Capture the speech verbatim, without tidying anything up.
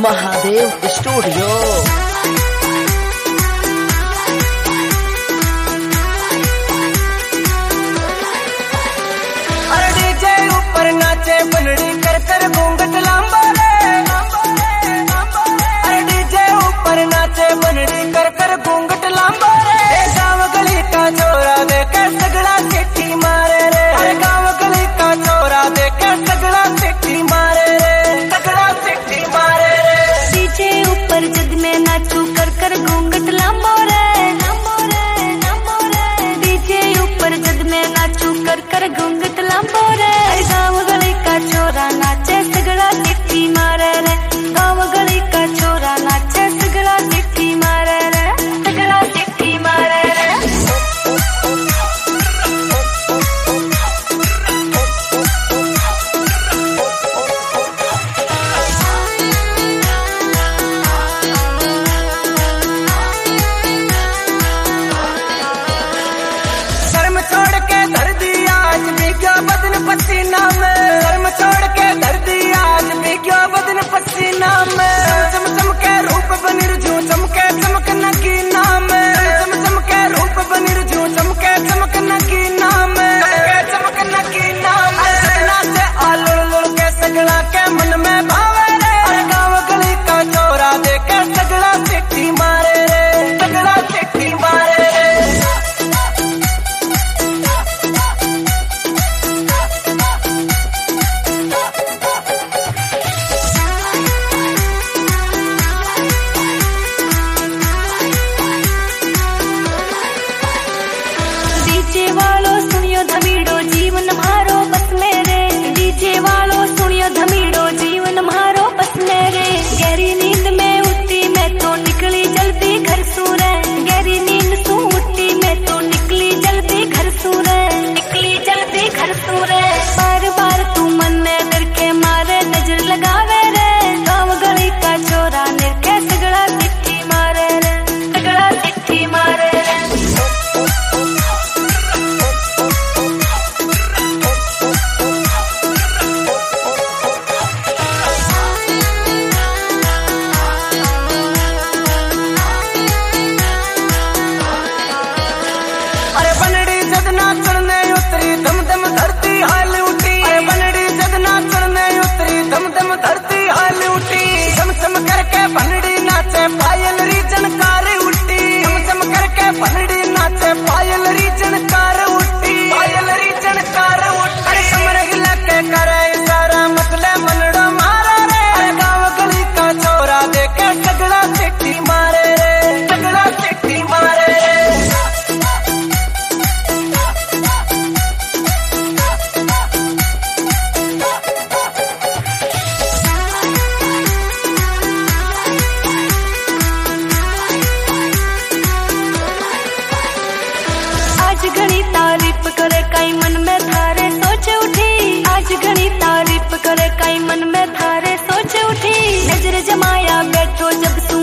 Mahadev studio. अरे DJ ऊपर नाचे बनड़ी कर कर घूंघट लांबा रे। अरे डीजे ऊपर नाचे बनड़ी कर कर घूंघट लांबा रे। गाँव गली का छोरा देखे सगड़ा चिट्ठी मारे रे। अरे गाँव गली का छोरा देखे सगड़ा चिट्ठी मारे रे, सगड़ा चिट्ठी मारे रे। डीजे ऊपर जग में नाचू कर कर घूंघट लांबो रे, लांबो रे, लांबो रे। डीजे ऊपर जग में नाचू कर कर घूंघट लांबो रे। गाँव गली का छोरा नाचे सगड़ा चिट्ठी मारे रे। गाँव गली का छोरा नाचे सगड़ा चिट्ठी मारे रे, सगड़ा चिट्ठी मारे रे। शर्म छोड़ के धर दी आज भीगा बदन पसीना में। शर्म छोड़ के धर दी आज भीगा बदन पसीना में। चम चम के रूप बनिर जू चमके चमक नगीना में। चम चम के रूप बनिर जू चमके चमक नगीना में। चमके चमक नगीना में। सगड़ा से आलुड़ लुड़ के सगड़ा के मन में भावे रे। अरे गाँव गली का चोरा देके सगड़ा चिट्ठी मारे रे, सगड़ा चिट्ठी मारे रे। डीजे वालों सुनियो धमीड़ो जीवन मारो बस मेरे। डीजे वालों सुनियो धमीड़ो जीवन मारो बस मेरे। गहरी नींद में उठी मैं तो निकली जल्दी घर सूरे। गहरी नींद सू उठी मैं तो निकली जल्दी घर सूरे, निकली जल्दी घर सूरे। बार बार तू मन में डर के मारे नजर लगावे रे। गाँव गली का चोरा निरखे सगड़ा चिट्ठी मारे रे, सगड़ा चिट्ठी मारे रे। अरे बनड़ी जदना चढ़ने उतरी दम दम धरती हाल उठी। अरे बनड़ी जदना चढ़ने उतरी दम दम धरती हाल उठी। चम चम करके बनड़ी नाचे पायल री जनकार उठी। चम चम करके बनड़ी नाचे पायल री जनकार उठी, पायल री जनकार उठी। अरे कमर हिला के करे इशारा मतले मनड़ो मारा रे। अरे गाँव गली का छोरा देके सगड़ा चिट्ठी मारे रे, सगड़ा चिट्ठी मारे रे। आज घनी तारीफ करे कई मन में थारे सोच उठी। आज घनी तारीफ करे कई मन में थारे सोच उठी। नजर जमाया बैठो जब